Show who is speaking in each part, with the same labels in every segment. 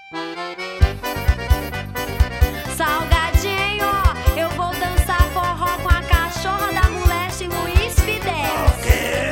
Speaker 1: Salgadinho, eu vou dançar forró com a cachorra da moleste Luiz Fidel.
Speaker 2: O quê?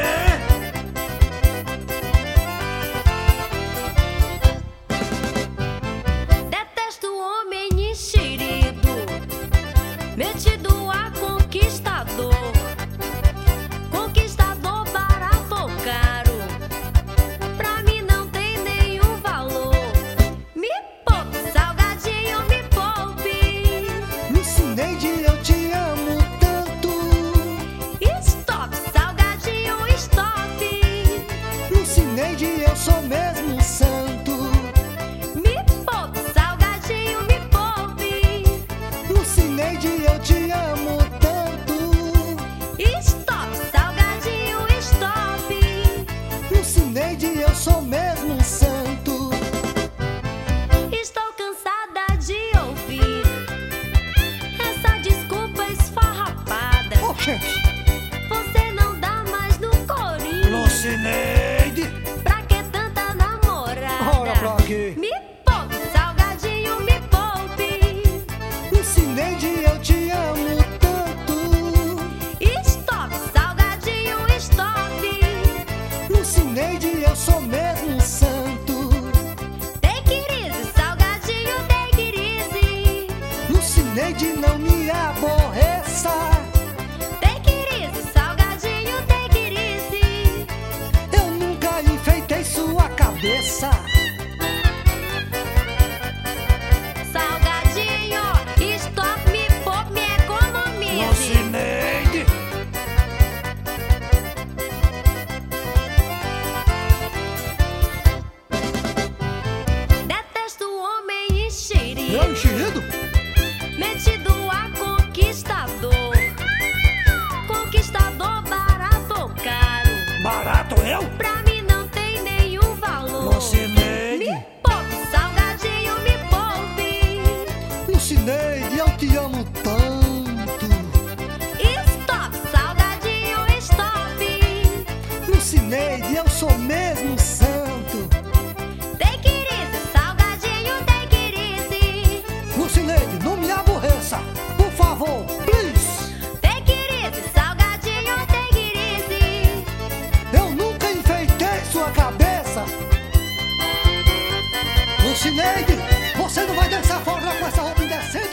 Speaker 1: Detesto o homem enxerido, metido a conquistador. Conquistador barato ou caro, pra mim não tem nenhum valor. Me poupe, salgadinho, me poupe.
Speaker 2: Lucineide, eu te amo tanto.
Speaker 1: Stop, salgadinho, stop.
Speaker 2: Lucineide, eu sou mesmo santo.
Speaker 1: Me poupe, salgadinho, me poupe.
Speaker 2: Lucineide, eu te amo tanto.
Speaker 1: Stop, salgadinho, stop.
Speaker 2: Lucineide, eu sou mesmo santo.
Speaker 1: Estou cansada de ouvir essa desculpa esfarrapada.
Speaker 2: Ô, gente!
Speaker 1: Você não dá mais no corinho.
Speaker 2: Lucineide!
Speaker 1: Pra que tanta namorada?
Speaker 2: Ora pra quê?
Speaker 1: Me poupe, salgadinho, me poupe.
Speaker 2: Lucineide, eu te amo tanto.
Speaker 1: Stop, salgadinho, stop.
Speaker 2: Lucineide, eu sou mesmo santo.
Speaker 1: Take it easy, salgadinho, take it easy.
Speaker 2: Lucineide, não me aborreça.
Speaker 1: Take it easy, salgadinho, take it easy.
Speaker 2: Eu nunca enfeitei sua cabeça.
Speaker 1: Salgadinho, stop, me poupe, me economize.
Speaker 2: Lucineide!
Speaker 1: Detesto o homem enxerido,
Speaker 2: Eu enxerido?
Speaker 1: metido a conquistador. Conquistador barato ou caro,
Speaker 2: Barato eu?
Speaker 1: pra mim não tem nenhum valor.
Speaker 2: Lucineide!
Speaker 1: Me poupe, salgadinho, me poupe.
Speaker 2: Lucineide, eu te amo tanto.
Speaker 1: Stop, salgadinho, stop.
Speaker 2: Lucineide, eu sou mesmo santo.
Speaker 1: Take it easy, salgadinho, take it easy.
Speaker 2: Lucineide, não me aborreça. Por favor, please.
Speaker 1: Take it easy, salgadinho, take it easy.
Speaker 2: Eu nunca enfeitei sua cabeça. Lucineide, você não vai dançar fora com essa roupa indecente.